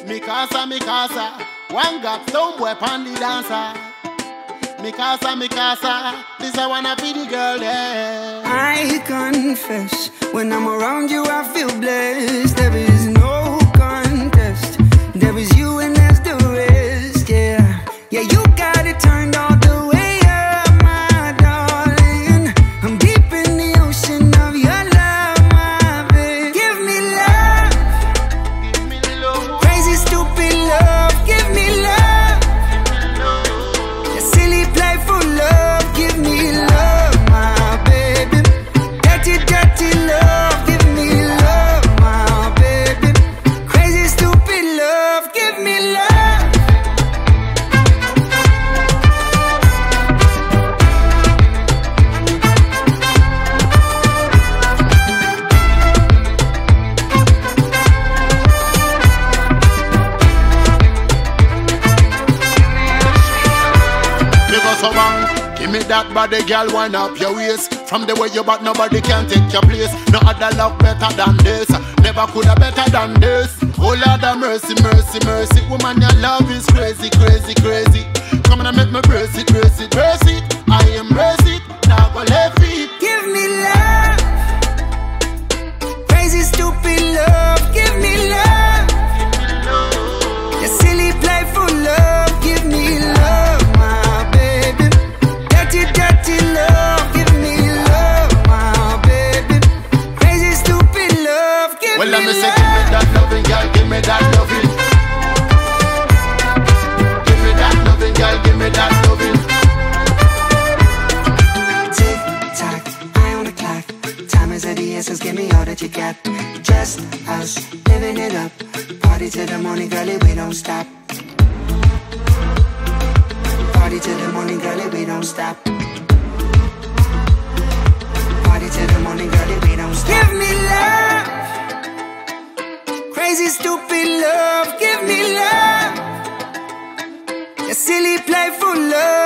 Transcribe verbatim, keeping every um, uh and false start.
Mikasa, Mikasa, one got stone boy on the dancer. Mikasa, Mikasa, this I wanna be the girl there. I confess, when I'm around you I feel blessed. There is no contest, there is you and there's the rest. Yeah, yeah, you got it turned all the way up, my darling. I'm deep in the ocean of your love, my babe. Give me love, Give me love, crazy stupid love. Give me love, your silly playful love. Give me love, my baby. Dirty, dirty love. Give me love, my baby. Crazy stupid love. Give me love. me go so wrong. Give me that body, girl, wind up your waist. From the way you back, nobody can take your place. No other love better than this. Never could have better than this. Oh Lord have mercy, mercy, mercy. Woman, your love is crazy, crazy, crazy. Come on and make me brace it, brace it, brace it. I embrace it, now go left feet. Give me love. Crazy stupid love. Give me love. Your silly playful love. Give me love, my baby. Dirty, dirty love. Give me love, my baby. Crazy stupid love. Give Well, me let me say, love. give me that loving, girl, give me that loving. Give me that loving, girl, give me that loving. Tick tock, eye on the clock. Time is of the essence, give me all that you got. Just us, living it up. Party till the morning, girlie, we don't stop. Party till the morning, girlie, we don't stop. Party till the morning, girlie, we don't stop. Give me love, crazy stupid love. Give me love, your silly playful love.